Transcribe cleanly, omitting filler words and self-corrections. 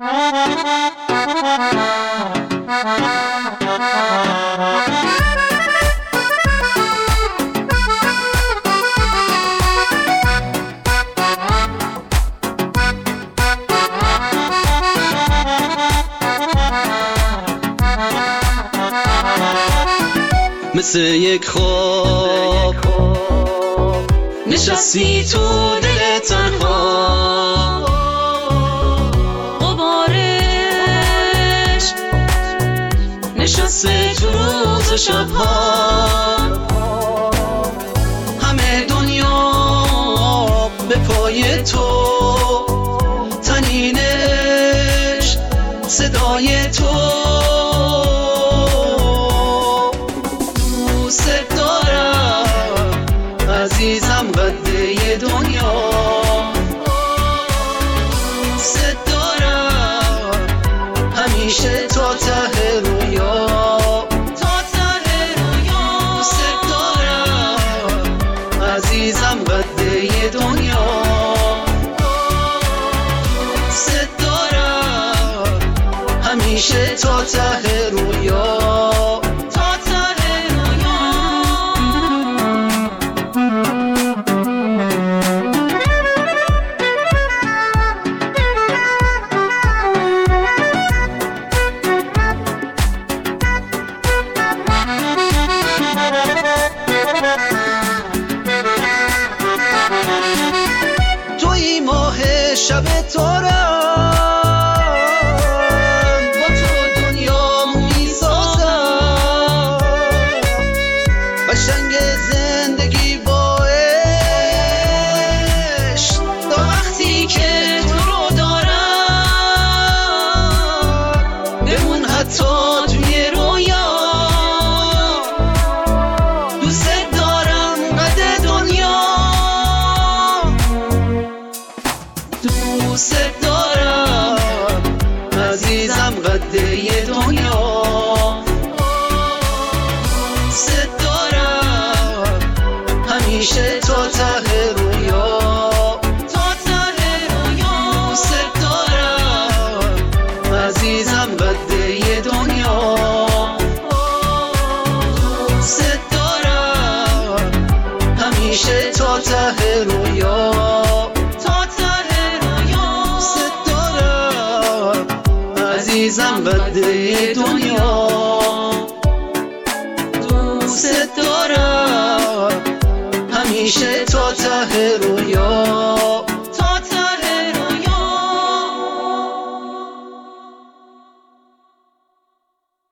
مثل یک خواب نشستی تو دل تنها، غبارش نشسته تو روز و شبها. همه دنیا به پای تو، تنینش صدای تو. عزیزم قده دنیا، دوست دارم همیشه تا ته رویا، تا ته رویا. دوست دارم عزیزم قده دنیا، دوست دارم همیشه تا ته رویا. شب تارم با تو دنیا میسازم، قشنگ زندگی با عشق تا وقتی که تو رو دارم. بمون حتی توی رویا، دوست دارم قد دنیا، دوست دارم عزیزم قده دنیا، دوست دارم همیشه تا ته رویا، تا ته رویا. دوست دارم عزیزم قده دنیا، دوست دارم همیشه تا ته رویا. عزیزم قده دنیا، دوست دارم همیشه تا ته